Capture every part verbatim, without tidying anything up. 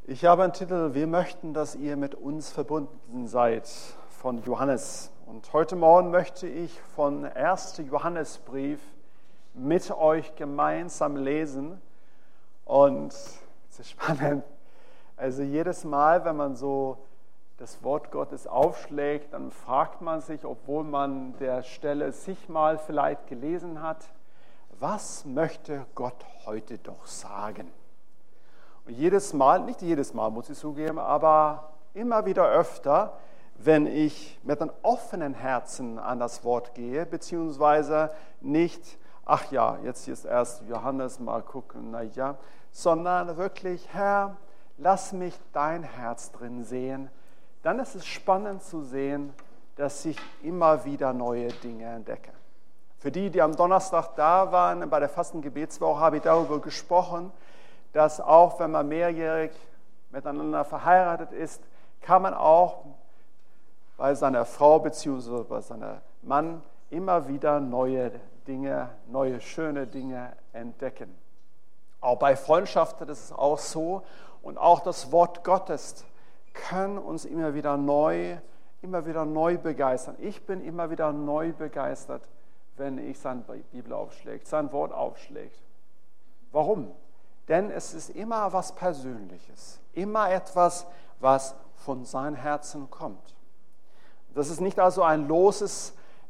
Ich habe einen Titel, wir möchten, dass ihr mit uns verbunden seid, von Johannes. Und heute Morgen möchte ich von ersten Johannesbrief mit euch gemeinsam lesen. Und es ist spannend, also jedes Mal, wenn man so das Wort Gottes aufschlägt, dann fragt man sich, obwohl man der Stelle sich mal vielleicht gelesen hat, was möchte Gott heute doch sagen? Und jedes Mal, nicht jedes Mal muss ich zugeben, aber immer wieder öfter, wenn ich mit einem offenen Herzen an das Wort gehe, beziehungsweise nicht, ach ja, jetzt ist erst Johannes, mal gucken, na ja, sondern wirklich, Herr, lass mich dein Herz drin sehen, dann ist es spannend zu sehen, dass ich immer wieder neue Dinge entdecke. Für die, die am Donnerstag da waren, bei der Fastengebetswoche, habe ich darüber gesprochen, dass auch wenn man mehrjährig miteinander verheiratet ist, kann man auch bei seiner Frau bzw. bei seinem Mann immer wieder neue Dinge, neue schöne Dinge entdecken. Auch bei Freundschaften ist es auch so und auch das Wort Gottes kann uns immer wieder neu, immer wieder neu begeistern. Ich bin immer wieder neu begeistert, wenn ich seine Bibel aufschlägt, sein Wort aufschlägt. Warum? Denn es ist immer was Persönliches, immer etwas, was von seinem Herzen kommt. Das ist nicht also ein loses,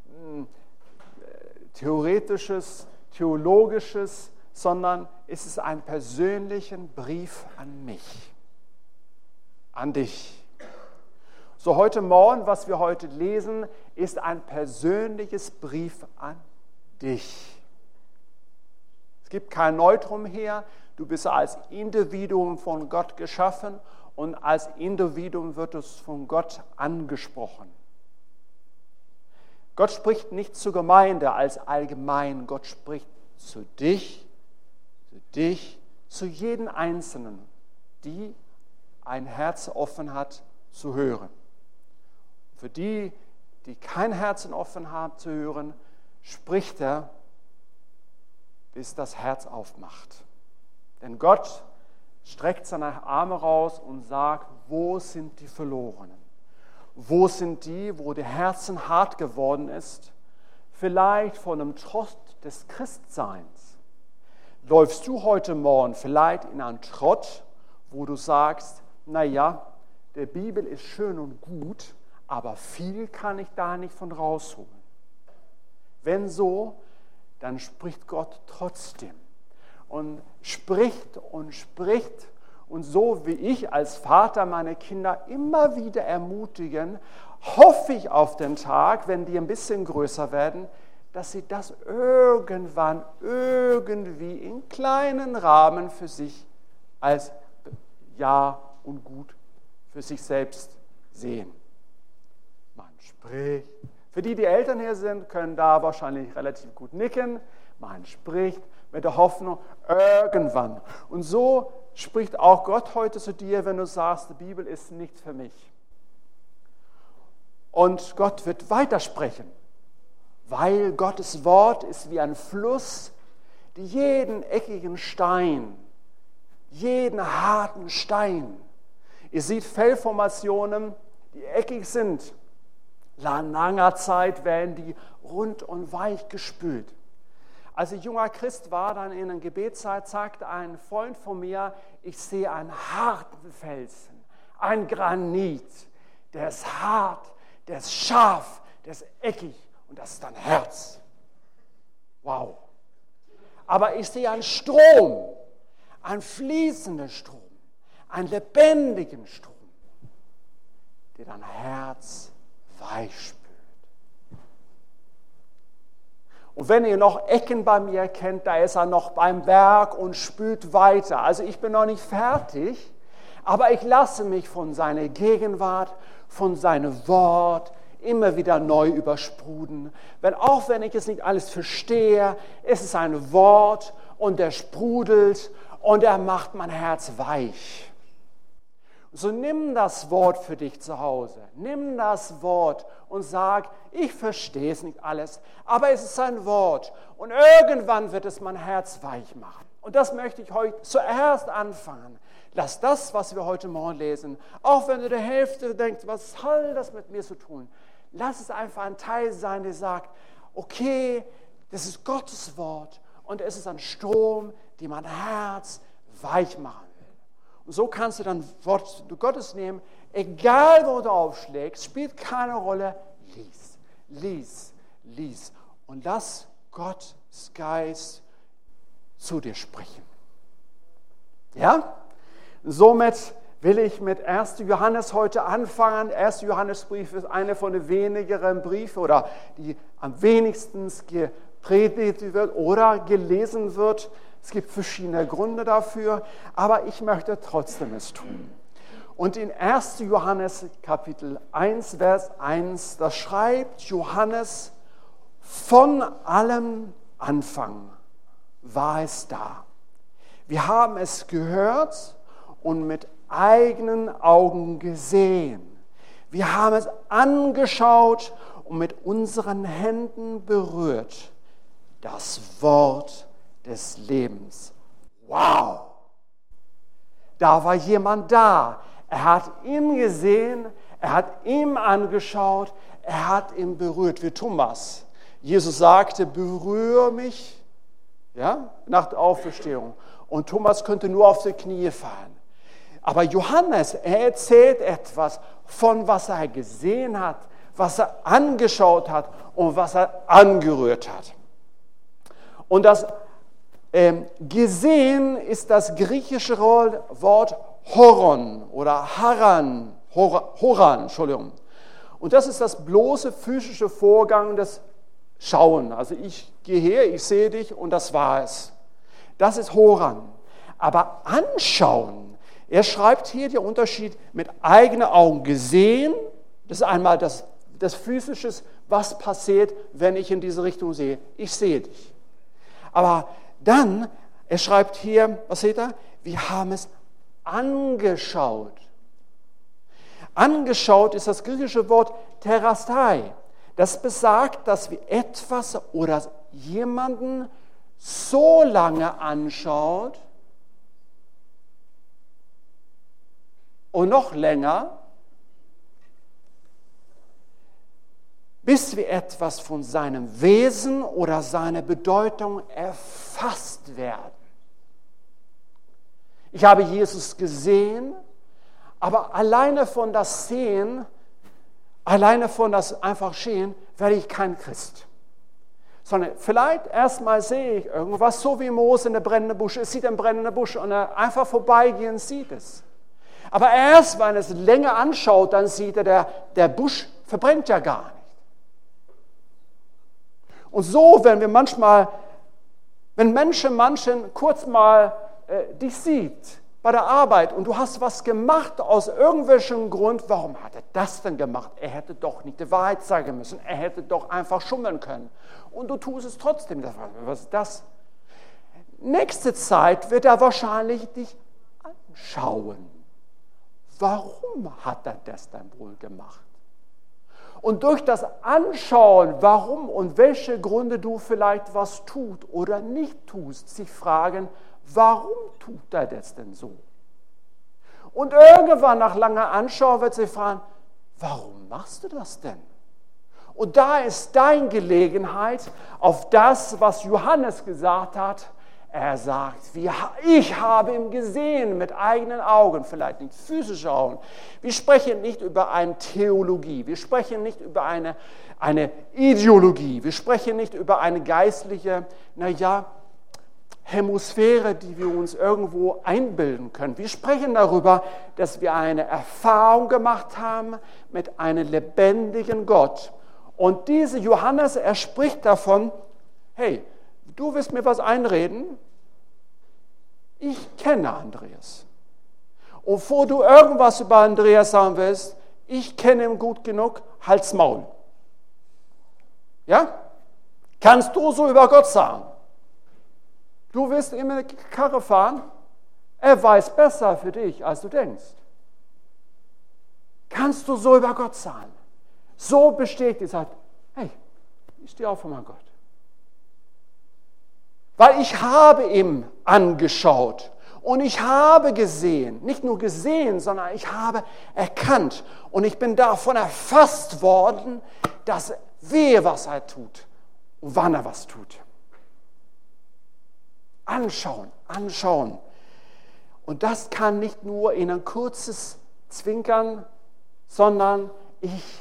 theoretisches, theologisches, sondern es ist ein persönlicher Brief an mich, an dich. So heute Morgen, was wir heute lesen, ist ein persönliches Brief an dich. Es gibt kein Neutrum hier. Du bist als Individuum von Gott geschaffen und als Individuum wird es von Gott angesprochen. Gott spricht nicht zur Gemeinde als allgemein. Gott spricht zu dich, zu dich, zu jedem Einzelnen, die ein Herz offen hat zu hören. Für die, die kein Herz offen haben zu hören, spricht er, bis das Herz aufmacht. Denn Gott streckt seine Arme raus und sagt, wo sind die Verlorenen? Wo sind die, wo der Herzen hart geworden ist? Vielleicht von dem Trott des Christseins. Läufst du heute Morgen vielleicht in einen Trott, wo du sagst, naja, der Bibel ist schön und gut, aber viel kann ich da nicht von rausholen. Wenn so, dann spricht Gott trotzdem. Und spricht und spricht und so wie ich als Vater meine Kinder immer wieder ermutigen, hoffe ich auf den Tag, wenn die ein bisschen größer werden, dass sie das irgendwann irgendwie in kleinen Rahmen für sich als Ja und Gut für sich selbst sehen. Man spricht. Für die, die Eltern hier sind, können da wahrscheinlich relativ gut nicken. Man spricht mit der Hoffnung, irgendwann. Und so spricht auch Gott heute zu dir, wenn du sagst, die Bibel ist nicht für mich. Und Gott wird weitersprechen, weil Gottes Wort ist wie ein Fluss, die jeden eckigen Stein, jeden harten Stein, ihr seht Felsformationen, die eckig sind, nach langer Zeit werden die rund und weich gespült. Als ich junger Christ war, dann in der Gebetszeit, sagte ein Freund von mir, ich sehe einen harten Felsen, ein Granit, der ist hart, der ist scharf, der ist eckig und das ist ein Herz. Wow. Aber ich sehe einen Strom, einen fließenden Strom, einen lebendigen Strom, der dein Herz weich spült. Und wenn ihr noch Ecken bei mir kennt, da ist er noch beim Werk und spült weiter. Also ich bin noch nicht fertig, aber ich lasse mich von seiner Gegenwart, von seinem Wort immer wieder neu übersprudeln. Weil auch wenn ich es nicht alles verstehe, ist es ein Wort und er sprudelt und er macht mein Herz weich. So nimm das Wort für dich zu Hause. Nimm das Wort und sag, ich verstehe es nicht alles, aber es ist ein Wort. Und irgendwann wird es mein Herz weich machen. Und das möchte ich heute zuerst anfangen. Lass das, was wir heute Morgen lesen, auch wenn du der Hälfte denkst, was soll das mit mir zu tun? Lass es einfach ein Teil sein, der sagt, okay, das ist Gottes Wort und es ist ein Strom, der mein Herz weich machen will. Und so kannst du dann Wort Gottes nehmen, egal wo du aufschlägst, spielt keine Rolle, lies, lies, lies und lass Gottes Geist zu dir sprechen. Ja? Somit will ich mit erster Johannes heute anfangen. erster Johannesbrief ist einer von den wenigeren Briefen oder die am wenigsten gepredigt wird oder gelesen wird. Es gibt verschiedene Gründe dafür, aber ich möchte trotzdem es tun. Und in erster Johannes Kapitel eins, Vers eins, da schreibt Johannes, von allem Anfang war es da. Wir haben es gehört und mit eigenen Augen gesehen. Wir haben es angeschaut und mit unseren Händen berührt. Das Wort des Lebens. Wow! Da war jemand da. Er hat ihn gesehen, er hat ihn angeschaut, er hat ihn berührt, wie Thomas. Jesus sagte, berühre mich, ja, nach der Auferstehung. Und Thomas könnte nur auf die Knie fallen. Aber Johannes, er erzählt etwas von was er gesehen hat, was er angeschaut hat und was er angerührt hat. Und das ähm, gesehen ist das griechische Wort Horon oder Haran, Horan, Entschuldigung. Und das ist das bloße physische Vorgang des Schauen. Also ich gehe her, ich sehe dich und das war es. Das ist Horan. Aber anschauen, er schreibt hier den Unterschied mit eigenen Augen gesehen. Das ist einmal das, das Physische, was passiert, wenn ich in diese Richtung sehe. Ich sehe dich. Aber dann, er schreibt hier, was seht ihr? Wir haben es angeschaut. Angeschaut ist das griechische Wort terastai. Das besagt, dass wir etwas oder jemanden so lange anschaut und noch länger, bis wir etwas von seinem Wesen oder seiner Bedeutung erfasst werden. Ich habe Jesus gesehen, aber alleine von das Sehen, alleine von das einfach Stehen, werde ich kein Christ. Sondern vielleicht erstmal sehe ich irgendwas, so wie Mose in der brennenden Busch. Es sieht einen brennenden Busch und er einfach vorbeigehen sieht es. Aber erst, wenn er es länger anschaut, dann sieht er, der, der Busch verbrennt ja gar nicht. Und so, wenn wir manchmal, wenn Menschen manchen kurz mal äh, dich sieht bei der Arbeit und du hast was gemacht aus irgendwelchem Grund, warum hat er das denn gemacht? Er hätte doch nicht die Wahrheit sagen müssen, er hätte doch einfach schummeln können. Und du tust es trotzdem. Was ist das? Nächste Zeit wird er wahrscheinlich dich anschauen. Warum hat er das dann wohl gemacht? Und durch das Anschauen, warum und welche Gründe du vielleicht was tut oder nicht tust, sich fragen, warum tut er das denn so? Und irgendwann nach langer Anschauung wird sie fragen, warum machst du das denn? Und da ist deine Gelegenheit auf das, was Johannes gesagt hat. Er sagt, ich habe ihn gesehen mit eigenen Augen, vielleicht nicht physische Augen. Wir sprechen nicht über eine Theologie, wir sprechen nicht über eine, eine Ideologie, wir sprechen nicht über eine geistliche, naja, Hemisphäre, die wir uns irgendwo einbilden können. Wir sprechen darüber, dass wir eine Erfahrung gemacht haben mit einem lebendigen Gott. Und dieser Johannes, er spricht davon, hey, du willst mir was einreden? Ich kenne Andreas. Und bevor du irgendwas über Andreas sagen willst, ich kenne ihn gut genug, halt's Maul. Ja? Kannst du so über Gott sagen? Du willst ihm eine Karre fahren? Er weiß besser für dich, als du denkst. Kannst du so über Gott sagen? So bestätigt, sagt, hey, ich stehe auf für meinen Gott. Weil ich habe ihn angeschaut und ich habe gesehen, nicht nur gesehen, sondern ich habe erkannt und ich bin davon erfasst worden, dass wehe, was er tut und wann er was tut. Anschauen, anschauen. Und das kann nicht nur in ein kurzes Zwinkern, sondern ich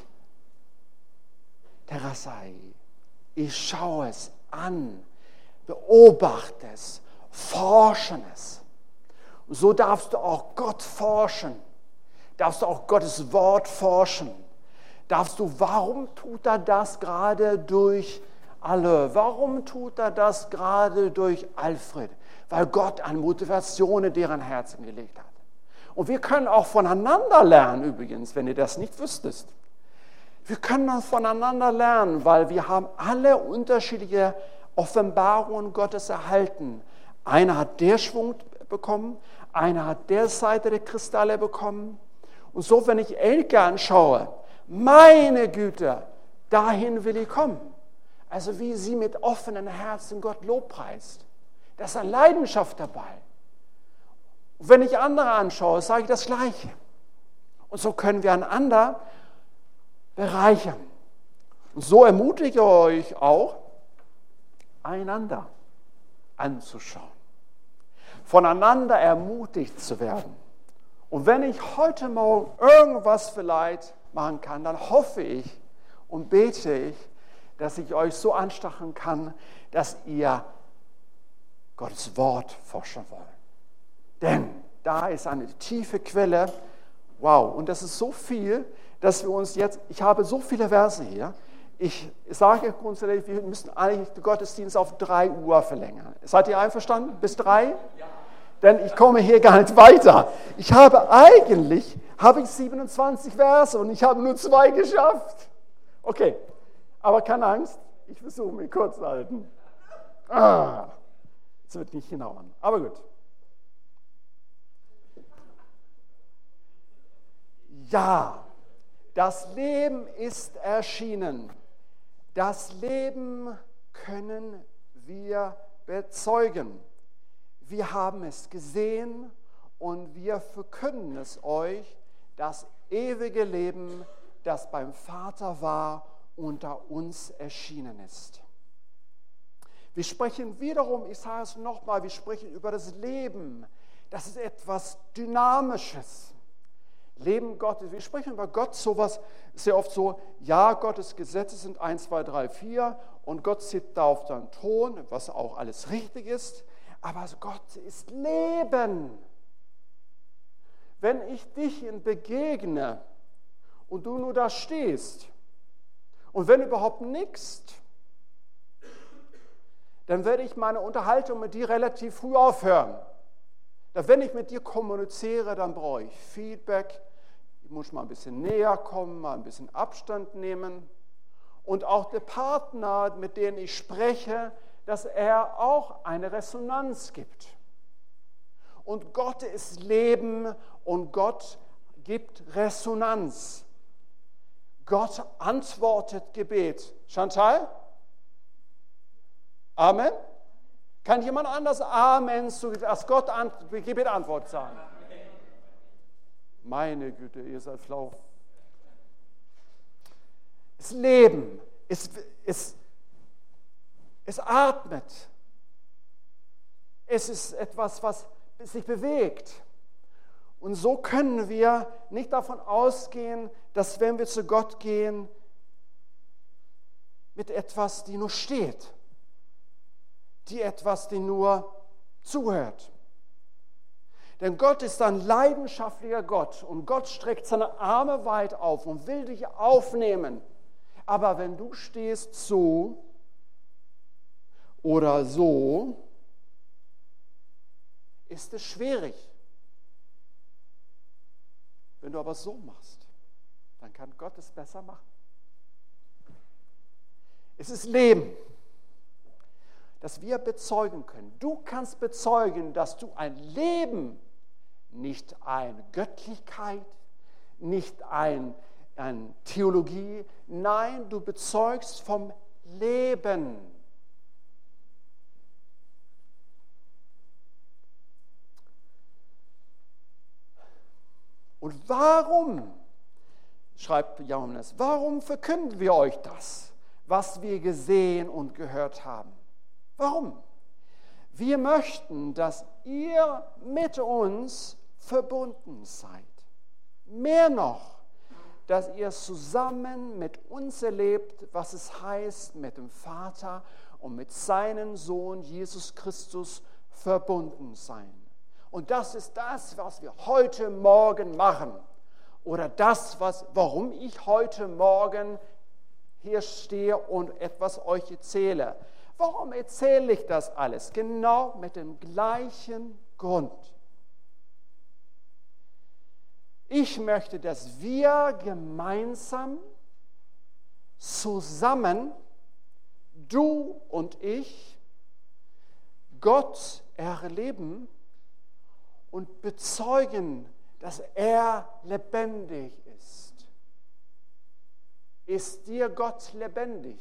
terrassai, ich schaue es an, beobachte es, forsche es. Und so darfst du auch Gott forschen, darfst du auch Gottes Wort forschen. Darfst du, warum tut er das gerade durch alle? Warum tut er das gerade durch Alfred? Weil Gott an Motivationen deren Herzen gelegt hat. Und wir können auch voneinander lernen übrigens, wenn ihr das nicht wüsstest. Wir können voneinander lernen, weil wir haben alle unterschiedliche Offenbarungen Gottes erhalten. Einer hat der Schwung bekommen, einer hat der Seite der Kristalle bekommen. Und so, wenn ich Elke anschaue, meine Güte, dahin will ich kommen. Also wie sie mit offenen Herzen Gott lobpreist. Da ist eine Leidenschaft dabei. Und wenn ich andere anschaue, sage ich das Gleiche. Und so können wir einander bereichern. Und so ermutige ich euch auch, einander anzuschauen. Voneinander ermutigt zu werden. Und wenn ich heute Morgen irgendwas vielleicht machen kann, dann hoffe ich und bete ich, dass ich euch so anstacheln kann, dass ihr Gottes Wort forschen wollt. Denn da ist eine tiefe Quelle. Wow, und das ist so viel, dass wir uns jetzt, ich habe so viele Verse hier, ich sage grundsätzlich, wir müssen eigentlich den Gottesdienst auf drei Uhr verlängern. Seid ihr einverstanden? Bis drei? Ja. Denn ich komme hier gar nicht weiter. Ich habe eigentlich, habe ich siebenundzwanzig Verse und ich habe nur zwei geschafft. Okay, aber keine Angst, ich versuche mich kurz zu halten. Ah, es wird nicht hinhauen, aber gut. Ja, das Leben ist erschienen. Das Leben können wir bezeugen. Wir haben es gesehen und wir verkünden es euch, das ewige Leben, das beim Vater war, unter uns erschienen ist. Wir sprechen wiederum, ich sage es nochmal, wir sprechen über das Leben. Das ist etwas Dynamisches. Leben Gottes, wir sprechen über Gott sowas sehr oft so, ja, Gottes Gesetze sind eins, zwei, drei, vier und Gott sitzt da auf seinem Thron, was auch alles richtig ist, aber Gott ist Leben. Wenn ich dich begegne und du nur da stehst und wenn überhaupt nichts, dann werde ich meine Unterhaltung mit dir relativ früh aufhören. Dass wenn ich mit dir kommuniziere, dann brauche ich Feedback, ich muss mal ein bisschen näher kommen, mal ein bisschen Abstand nehmen. Und auch der Partner, mit dem ich spreche, dass er auch eine Resonanz gibt. Und Gott ist Leben und Gott gibt Resonanz. Gott antwortet Gebet. Chantal? Amen? Kann jemand anders Amen zu als Gott an, Gebet Antwort sagen? Meine Güte, ihr seid flau. Es Leben, es, es, es atmet. Es ist etwas, was sich bewegt. Und so können wir nicht davon ausgehen, dass wenn wir zu Gott gehen, mit etwas, die nur steht, die etwas, die nur zuhört. Denn Gott ist ein leidenschaftlicher Gott und Gott streckt seine Arme weit auf und will dich aufnehmen. Aber wenn du stehst so oder so, ist es schwierig. Wenn du aber so machst, dann kann Gott es besser machen. Es ist Leben, das wir bezeugen können. Du kannst bezeugen, dass du ein Leben, nicht eine Göttlichkeit, nicht ein, eine Theologie, nein, du bezeugst vom Leben. Und warum, schreibt Johannes, warum verkünden wir euch das, was wir gesehen und gehört haben? Warum? Wir möchten, dass ihr mit uns verbunden seid. Mehr noch, dass ihr zusammen mit uns erlebt, was es heißt, mit dem Vater und mit seinem Sohn Jesus Christus verbunden sein. Und das ist das, was wir heute Morgen machen. Oder das, was, warum ich heute Morgen hier stehe und etwas euch erzähle. Warum erzähle ich das alles? Genau mit dem gleichen Grund. Ich möchte, dass wir gemeinsam, zusammen, du und ich, Gott erleben und bezeugen, dass er lebendig ist. Ist dir Gott lebendig?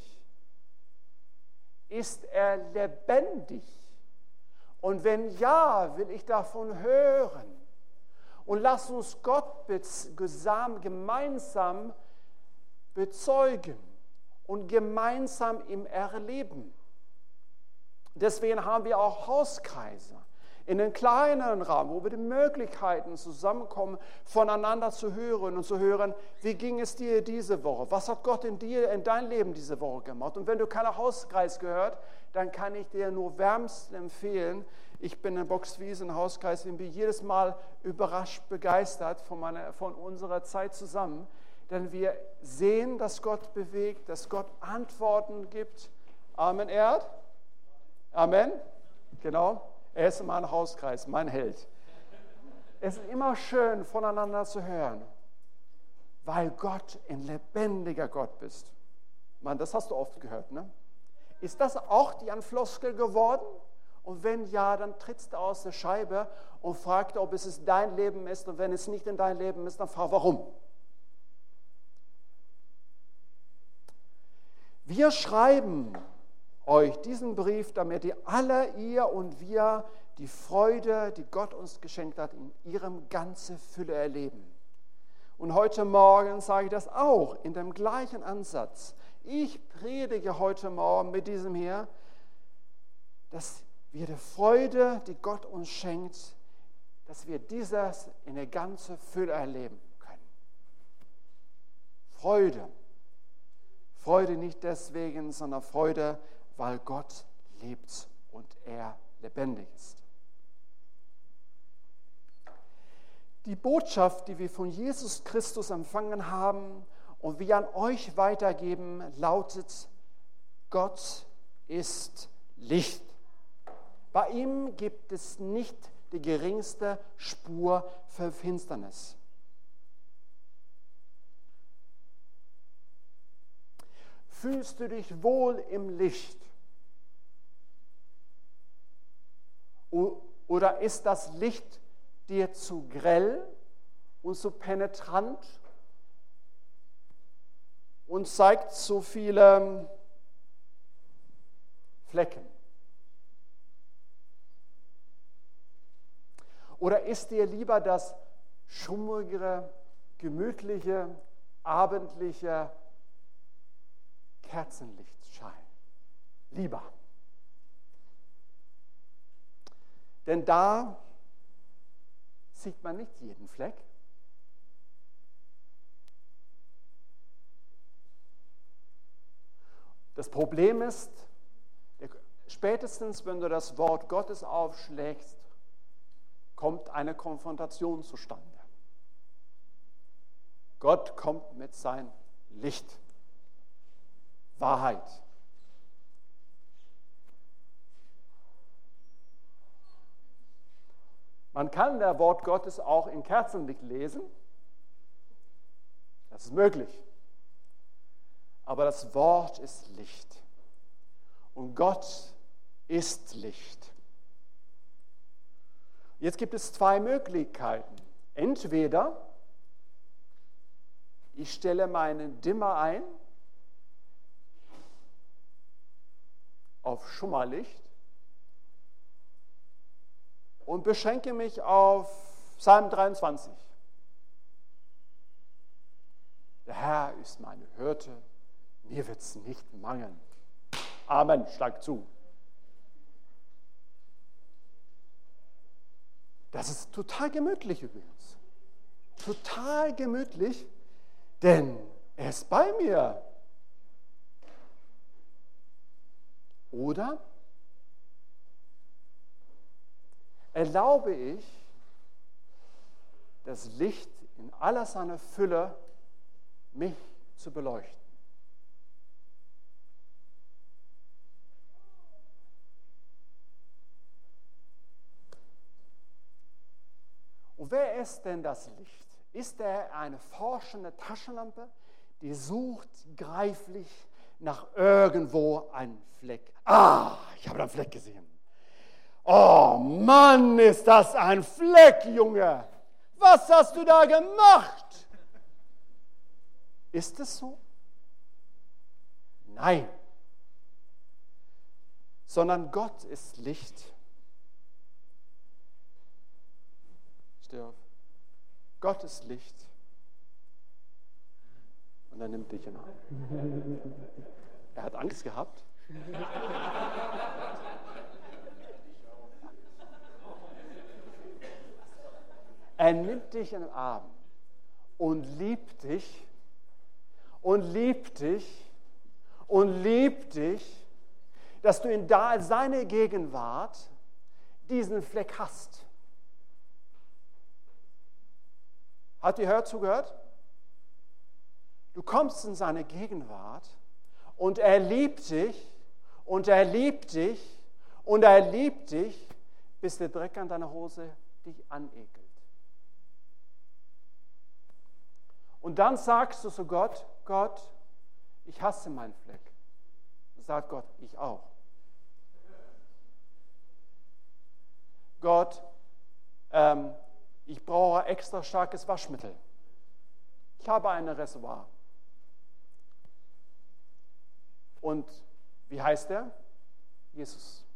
Ist er lebendig? Und wenn ja, will ich davon hören. Und lass uns Gott gemeinsam bezeugen und gemeinsam ihm erleben. Deswegen haben wir auch Hauskreise in den kleineren Rahmen, wo wir die Möglichkeiten zusammenkommen, voneinander zu hören und zu hören, wie ging es dir diese Woche? Was hat Gott in dir, in dein Leben diese Woche gemacht? Und wenn du keinen Hauskreis gehört, dann kann ich dir nur wärmstens empfehlen. Ich bin in Boxwiesen Hauskreis und bin jedes Mal überrascht, begeistert von, meiner, von unserer Zeit zusammen. Denn wir sehen, dass Gott bewegt, dass Gott Antworten gibt. Amen, Erd? Amen? Genau. Er ist mein Hauskreis, mein Held. Es ist immer schön, voneinander zu hören, weil Gott ein lebendiger Gott bist. Mann, das hast du oft gehört, ne? Ist das auch die Floskel geworden? Und wenn ja, dann trittst du aus der Scheibe und fragst, ob es dein Leben ist. Und wenn es nicht in dein Leben ist, dann frag, warum? Wir schreiben euch diesen Brief, damit ihr alle, ihr und wir, die Freude, die Gott uns geschenkt hat, in ihrem ganzen Fülle erleben. Und heute Morgen sage ich das auch in dem gleichen Ansatz. Ich predige heute Morgen mit diesem hier, dass wir die Freude, die Gott uns schenkt, dass wir dieses in der ganzen Fülle erleben können. Freude. Freude nicht deswegen, sondern Freude, weil Gott lebt und er lebendig ist. Die Botschaft, die wir von Jesus Christus empfangen haben und wir an euch weitergeben, lautet: Gott ist Licht. Bei ihm gibt es nicht die geringste Spur für Finsternis. Fühlst du dich wohl im Licht? Oder ist das Licht dir zu grell und zu penetrant und zeigt so viele Flecken? Oder ist dir lieber das schummrige, gemütliche, abendliche Kerzenlichtschein lieber? Denn da sieht man nicht jeden Fleck. Das Problem ist, spätestens wenn du das Wort Gottes aufschlägst, kommt eine Konfrontation zustande. Gott kommt mit seinem Licht. Wahrheit. Man kann das Wort Gottes auch in Kerzenlicht lesen. Das ist möglich. Aber das Wort ist Licht. Und Gott ist Licht. Jetzt gibt es zwei Möglichkeiten. Entweder ich stelle meinen Dimmer ein auf Schummerlicht und beschränke mich auf Psalm dreiundzwanzig. Der Herr ist meine Hirte, mir wird es nicht mangeln. Amen, schlag zu. Das ist total gemütlich übrigens. Total gemütlich, denn er ist bei mir. Oder erlaube ich, das Licht in aller seiner Fülle mich zu beleuchten? Und wer ist denn das Licht? Ist er eine forschende Taschenlampe, die sucht greiflich nach irgendwo einen Fleck? Ah, ich habe einen Fleck gesehen. Oh Mann, ist das ein Fleck, Junge! Was hast du da gemacht? Ist es so? Nein. Sondern Gott ist Licht. Steh auf. Gott ist Licht. Und er nimmt dich in den Arm. Er hat Angst gehabt. Er nimmt dich in den Arm und liebt dich und liebt dich und liebt dich, dass du in seiner Gegenwart diesen Fleck hast. Habt ihr hört, zugehört? Du kommst in seine Gegenwart und er liebt dich und er liebt dich und er liebt dich, bis der Dreck an deiner Hose dich anekelt. Und dann sagst du zu Gott, Gott, ich hasse meinen Fleck. Sagt Gott, ich auch. Gott, ähm, ich brauche extra starkes Waschmittel. Ich habe ein Reservoir. Und wie heißt er? Jesus.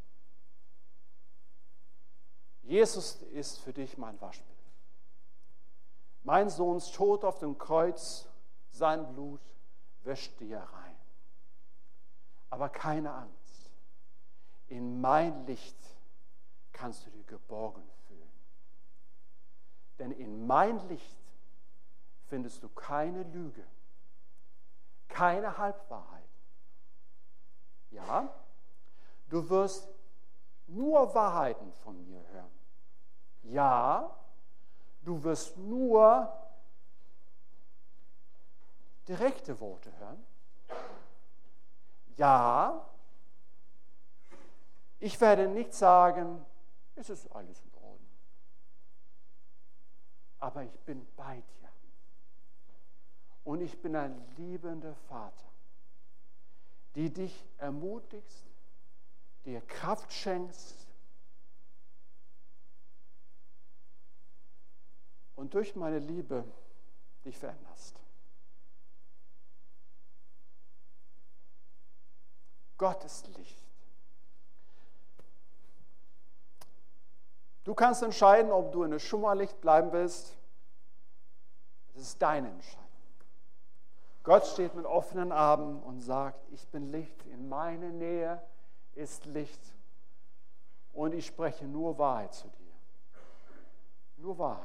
Jesus ist für dich mein Waschmittel. Mein Sohns Tod auf dem Kreuz, sein Blut wäscht dir rein. Aber keine Angst. In mein Licht kannst du dich geborgen fühlen. Denn in mein Licht findest du keine Lüge, keine Halbwahrheit. Ja, du wirst nur Wahrheiten von mir hören. Ja, du wirst nur direkte Worte hören. Ja, ich werde nicht sagen, es ist alles in Ordnung. Aber ich bin bei dir. Und ich bin ein liebender Vater, die dich ermutigst, dir Kraft schenkst und durch meine Liebe dich veränderst. Gott ist Licht. Du kannst entscheiden, ob du in der Schummerlicht bleiben willst. Das ist deine Entscheidung. Gott steht mit offenen Armen und sagt, ich bin Licht, in meiner Nähe ist Licht und ich spreche nur Wahrheit zu dir. Nur Wahrheit.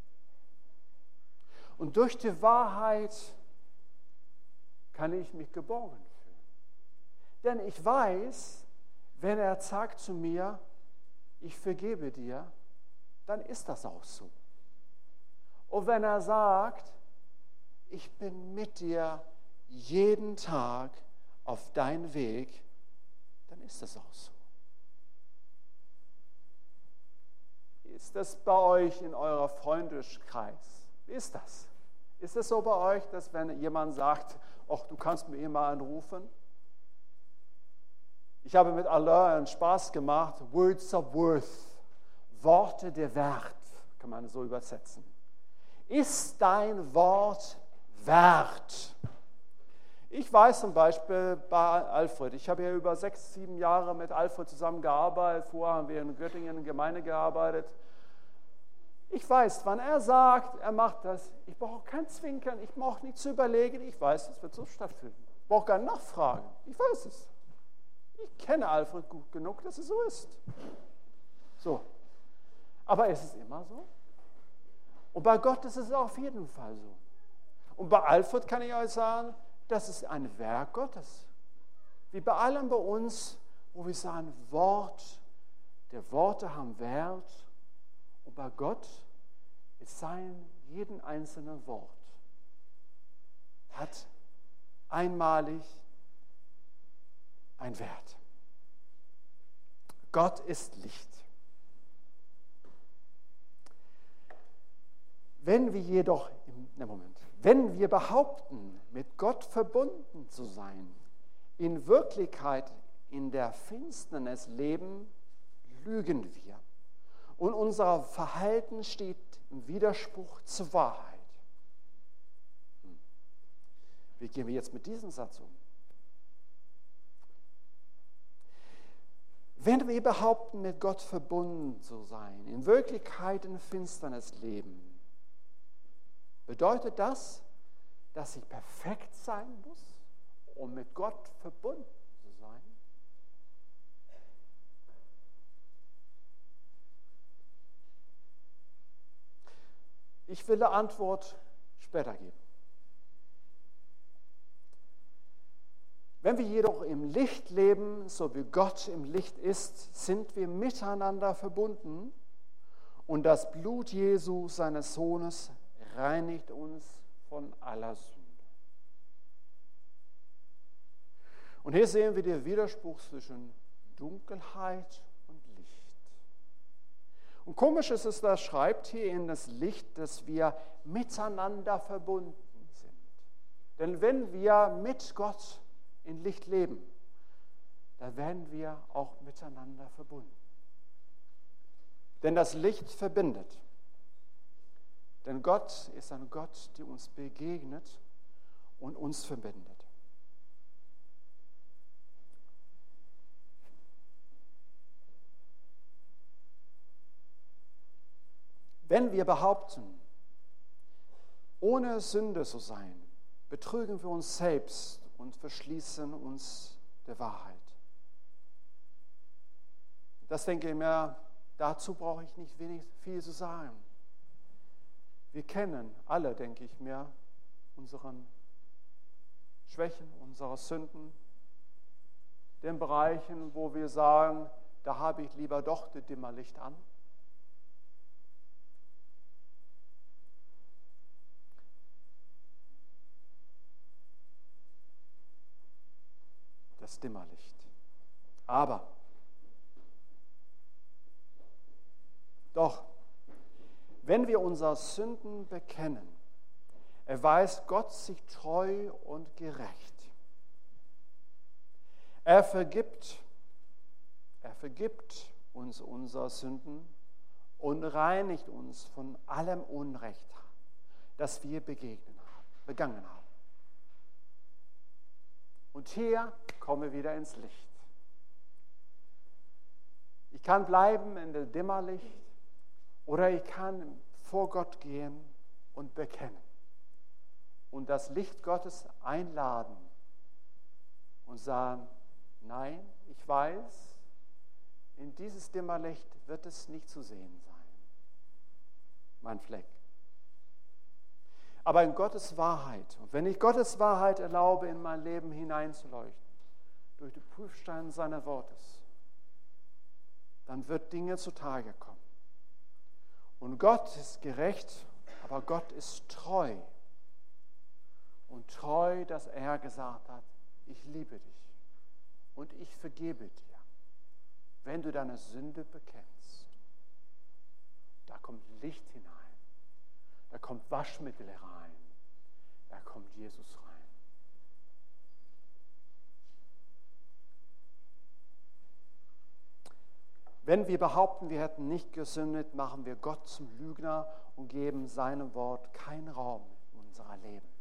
Und durch die Wahrheit kann ich mich geborgen fühlen. Denn ich weiß, wenn er sagt zu mir, ich vergebe dir, dann ist das auch so. Und wenn er sagt, ich bin mit dir jeden Tag auf deinem Weg, dann ist das auch so. Ist das bei euch in eurer Freundeskreis? Wie ist das? Ist es so bei euch, dass wenn jemand sagt, ach, du kannst mir mal anrufen? Ich habe mit Alain einen Spaß gemacht, Words of Worth, Worte der Wert, kann man so übersetzen. Ist dein Wort wert? Ich weiß zum Beispiel bei Alfred, ich habe ja über sechs, sieben Jahre mit Alfred zusammengearbeitet, vorher haben wir in Göttingen in der Gemeinde gearbeitet. Ich weiß, wann er sagt, er macht das. Ich brauche kein Zwinkern, ich brauche nicht zu überlegen. Ich weiß, es wird so stattfinden. Ich brauche gar nicht nachfragen. Ich weiß es. Ich kenne Alfred gut genug, dass es so ist. So. Aber ist es immer so? Und bei Gott ist es auf jeden Fall so. Und bei Alfred kann ich euch sagen, das ist ein Werk Gottes. Wie bei allem bei uns, wo wir sagen, Wort, der Worte haben Wert. Und bei Gott ist sein jeden einzelnen Wort hat einmalig ein Wert. Gott ist Licht. Wenn wir jedoch, im Moment, wenn wir behaupten, mit Gott verbunden zu sein, in Wirklichkeit in der Finsternis leben, lügen wir. Und unser Verhalten steht im Widerspruch zur Wahrheit. Wie gehen wir jetzt mit diesem Satz um? Wenn wir behaupten, mit Gott verbunden zu sein, in Wirklichkeit in Finsternis leben, bedeutet das, dass ich perfekt sein muss, um mit Gott verbunden zu sein? Ich will eine Antwort später geben. Wenn wir jedoch im Licht leben, so wie Gott im Licht ist, sind wir miteinander verbunden und das Blut Jesu, seines Sohnes, reinigt uns von aller Sünde. Und hier sehen wir den Widerspruch zwischen Dunkelheit und Licht. Und komisch ist es, das schreibt hier in das Licht, dass wir miteinander verbunden sind. Denn wenn wir mit Gott in Licht leben, da werden wir auch miteinander verbunden. Denn das Licht verbindet. Denn Gott ist ein Gott, der uns begegnet und uns verbindet. Wenn wir behaupten, ohne Sünde zu sein, betrügen wir uns selbst und verschließen uns der Wahrheit. Das denke ich mir, dazu brauche ich nicht wenig, viel zu sagen. Wir kennen alle, denke ich mir, unseren Schwächen, unsere Sünden, den Bereichen, wo wir sagen, da habe ich lieber doch das Dimmerlicht an. Das Dimmerlicht. Aber, doch, wenn wir unsere Sünden bekennen, erweist Gott sich treu und gerecht. Er vergibt, er vergibt uns unsere Sünden und reinigt uns von allem Unrecht, das wir begegnen haben, begangen haben. Und hier kommen wir wieder ins Licht. Ich kann bleiben in dem Dimmerlicht oder ich kann vor Gott gehen und bekennen und das Licht Gottes einladen und sagen, nein, ich weiß, in dieses Dimmerlicht wird es nicht zu sehen sein, mein Fleck. Aber in Gottes Wahrheit, und wenn ich Gottes Wahrheit erlaube, in mein Leben hineinzuleuchten, durch die Prüfsteine seiner Wortes, dann wird Dinge zutage kommen. Und Gott ist gerecht, aber Gott ist treu. Und treu, dass er gesagt hat, ich liebe dich und ich vergebe dir, wenn du deine Sünde bekennst. Da kommt Licht hinein. Da kommt Waschmittel rein. Da kommt Jesus rein. Wenn wir behaupten, wir hätten nicht gesündigt, machen wir Gott zum Lügner und geben seinem Wort keinen Raum in unser Leben.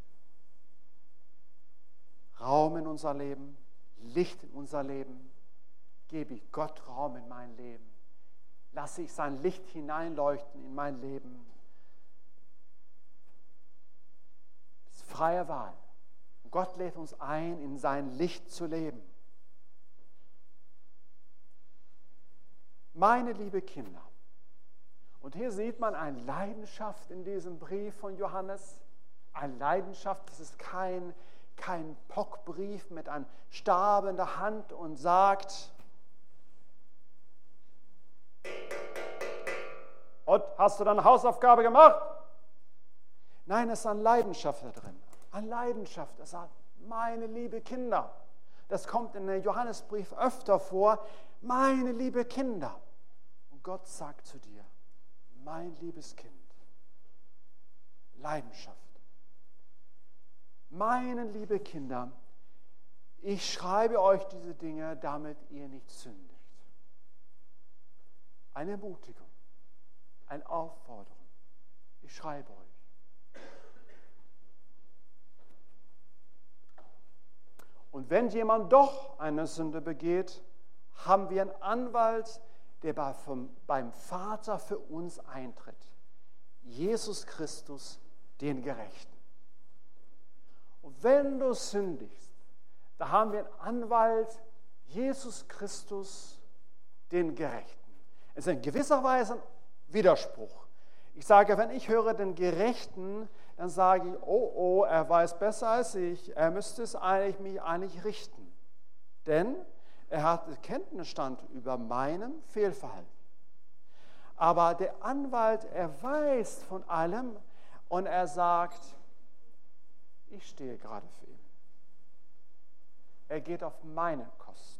Raum in unser Leben, Licht in unser Leben, gebe ich Gott Raum in mein Leben. lasse ich sein Licht hineinleuchten in mein Leben. Das ist freie Wahl. Und Gott lädt uns ein, in sein Licht zu leben. Meine liebe Kinder, und hier sieht man eine Leidenschaft in diesem Brief von Johannes. Eine Leidenschaft, das ist kein, kein Pockbrief mit einem Stab in der Hand und sagt, und hast du deine Hausaufgabe gemacht? Nein, es ist eine Leidenschaft da drin. Eine Leidenschaft. Er sagt, meine liebe Kinder. Das kommt in dem Johannesbrief öfter vor. Meine liebe Kinder. Und Gott sagt zu dir, mein liebes Kind. Leidenschaft. Meine liebe Kinder, ich schreibe euch diese Dinge, damit ihr nicht sündigt. Eine Ermutigung. Eine Aufforderung. Ich schreibe euch. Und wenn jemand doch eine Sünde begeht, haben wir einen Anwalt, der beim Vater für uns eintritt. Jesus Christus, den Gerechten. Und wenn du sündigst, da haben wir einen Anwalt, Jesus Christus, den Gerechten. Es ist in gewisser Weise ein Widerspruch. Ich sage, wenn ich höre den Gerechten, dann sage ich, oh, oh, er weiß besser als ich, er müsste es eigentlich, mich eigentlich richten. Denn er hat Kenntnisstand über meinem Fehlverhalten. Aber der Anwalt, er weiß von allem und er sagt, ich stehe gerade für ihn. Er geht auf meine Kosten.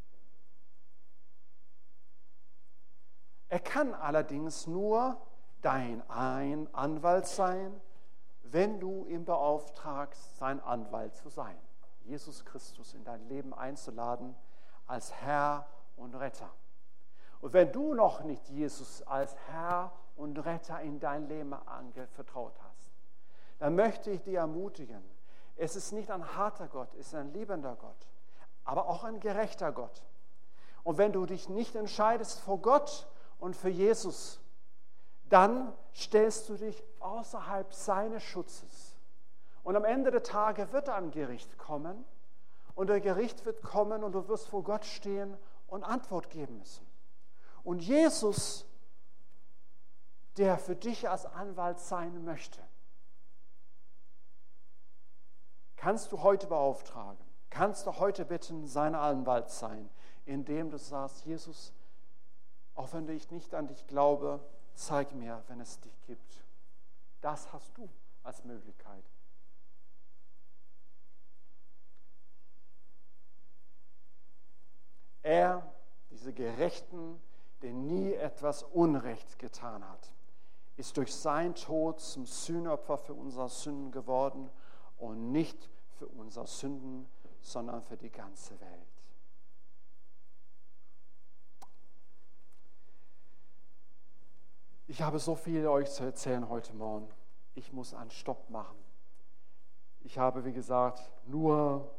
Er kann allerdings nur dein ein Anwalt sein, wenn du ihn beauftragst, sein Anwalt zu sein. Jesus Christus in dein Leben einzuladen als Herr und Retter. Und wenn du noch nicht Jesus als Herr und Retter in dein Leben anvertraut hast, dann möchte ich dich ermutigen, es ist nicht ein harter Gott, es ist ein liebender Gott, aber auch ein gerechter Gott. Und wenn du dich nicht entscheidest vor Gott und für Jesus, dann stellst du dich außerhalb seines Schutzes. Und am Ende der Tage wird ein Gericht kommen und der Gericht wird kommen und du wirst vor Gott stehen und Antwort geben müssen. Und Jesus, der für dich als Anwalt sein möchte, kannst du heute beauftragen, kannst du heute bitten, sein Anwalt sein, indem du sagst, Jesus, auch wenn ich nicht an dich glaube, zeig mir, wenn es dich gibt. Das hast du als Möglichkeit. Er, diese Gerechten, der nie etwas Unrecht getan hat, ist durch seinen Tod zum Sühnopfer für unsere Sünden geworden und nicht für unsere Sünden, sondern für die ganze Welt. Ich habe so viel euch zu erzählen heute Morgen. Ich muss einen Stopp machen. Ich habe, wie gesagt, nur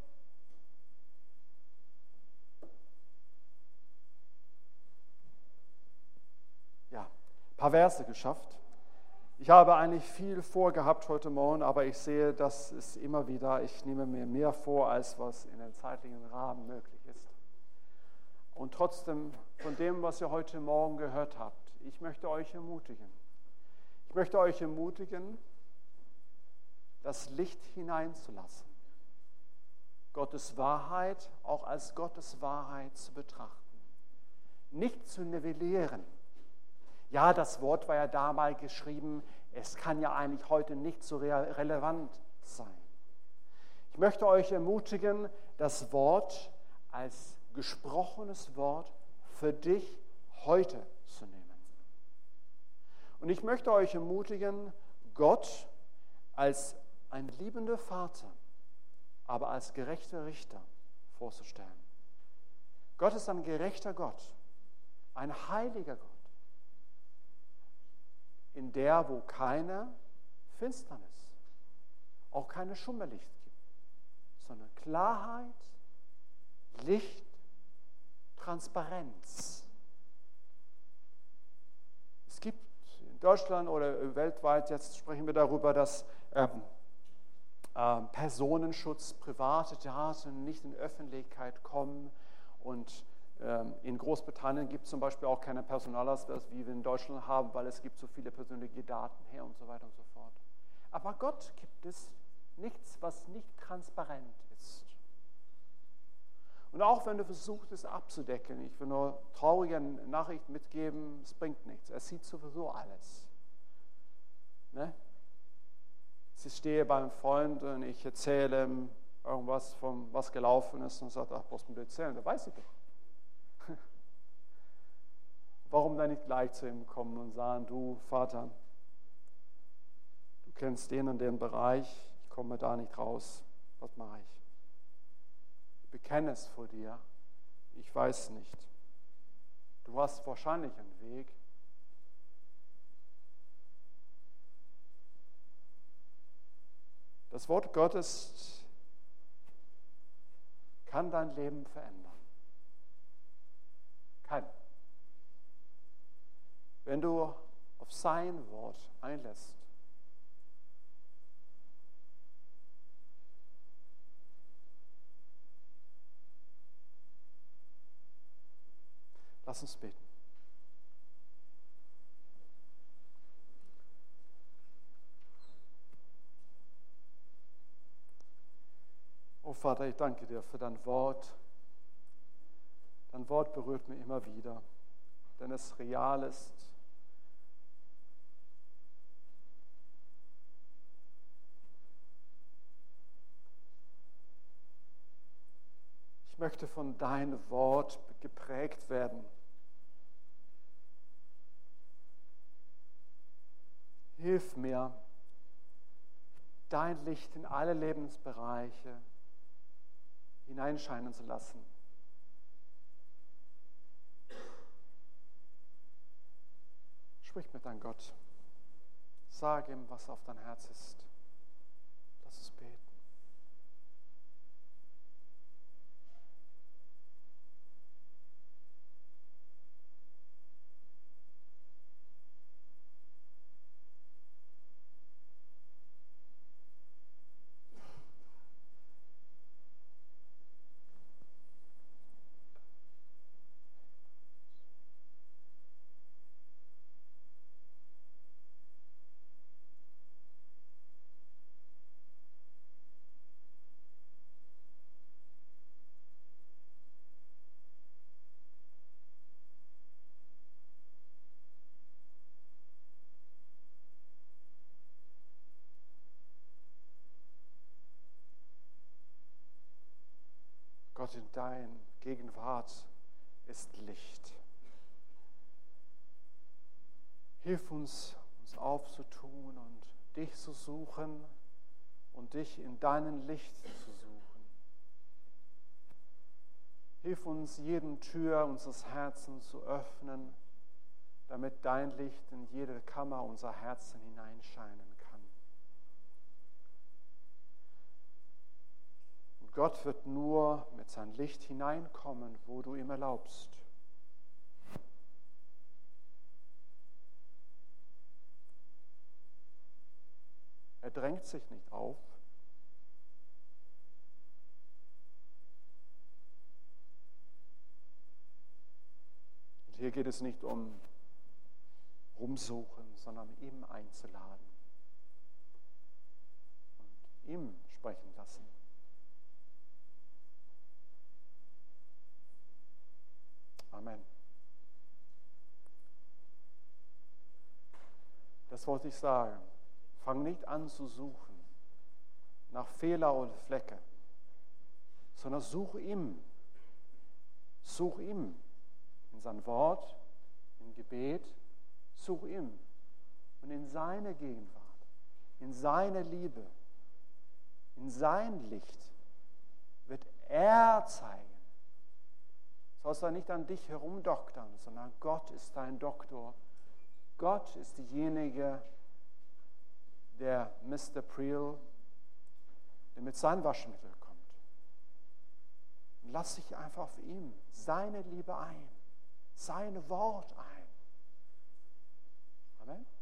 ja, ein paar Verse geschafft. Ich habe eigentlich viel vorgehabt heute Morgen, aber ich sehe, dass es immer wieder, ich nehme mir mehr vor, als was in den zeitlichen Rahmen möglich ist. Und trotzdem, von dem, was ihr heute Morgen gehört habt, ich möchte euch ermutigen. Ich möchte euch ermutigen, das Licht hineinzulassen. Gottes Wahrheit auch als Gottes Wahrheit zu betrachten. Nicht zu nivellieren. Ja, das Wort war ja damals geschrieben, es kann ja eigentlich heute nicht so re- relevant sein. Ich möchte euch ermutigen, das Wort als gesprochenes Wort für dich heute zu nehmen. Und ich möchte euch ermutigen, Gott als ein liebender Vater, aber als gerechter Richter vorzustellen. Gott ist ein gerechter Gott, ein heiliger Gott, in der, wo keine Finsternis, auch keine Schummerlicht gibt, sondern Klarheit, Licht, Transparenz. Es gibt in Deutschland oder weltweit, jetzt sprechen wir darüber, dass ähm, äh, Personenschutz, private Daten nicht in Öffentlichkeit kommen. Und ähm, in Großbritannien gibt es zum Beispiel auch keine Personalausweis, wie wir in Deutschland haben, weil es gibt so viele persönliche Daten her und so weiter und so fort. Aber Gott gibt es nichts, was nicht transparent ist. Und auch wenn du versuchst, es abzudecken, ich will nur traurige Nachrichten mitgeben, es bringt nichts. Er sieht sowieso alles. Ne? Ich stehe beim Freund und ich erzähle ihm irgendwas, von was gelaufen ist und sagt, ach, brauchst du mir erzählen, der weiß ich doch. Warum dann nicht gleich zu ihm kommen und sagen, du Vater, du kennst den und den Bereich, ich komme da nicht raus, was mache ich? Ich bekenne es vor dir, ich weiß nicht. Du hast wahrscheinlich einen Weg. Das Wort Gottes kann dein Leben verändern. Kann. Wenn du auf sein Wort einlässt. Lass uns beten. Oh Vater, ich danke dir für dein Wort. Dein Wort berührt mich immer wieder, denn es real ist. Ich möchte von deinem Wort geprägt werden. Hilf mir, dein Licht in alle Lebensbereiche hineinscheinen zu lassen. Sprich mit deinem Gott. Sag ihm, was auf dein Herz ist. Lass uns beten. Gott, in dein Gegenwart ist Licht. Hilf uns, uns aufzutun und dich zu suchen und dich in deinem Licht zu suchen. Hilf uns, jeden Tür unseres Herzens zu öffnen, damit dein Licht in jede Kammer unserer Herzen hineinscheinen kann. Und Gott wird nur mit seinem Licht hineinkommen, wo du ihm erlaubst. Er drängt sich nicht auf. Und hier geht es nicht um rumsuchen, sondern ihm einzuladen und ihm sprechen lassen. Amen. Das wollte ich sagen. Fang nicht an zu suchen nach Fehler oder Flecke, sondern such ihm. Such ihm in sein Wort, im Gebet. Such ihm und in seine Gegenwart, in seine Liebe, in sein Licht wird er zeigen. Sollst du nicht an dich herumdoktern, sondern Gott ist dein Doktor. Gott ist diejenige, der Mister Priel, der mit seinem Waschmittel kommt. Und lass dich einfach auf ihm, seine Liebe ein, sein Wort ein. Amen.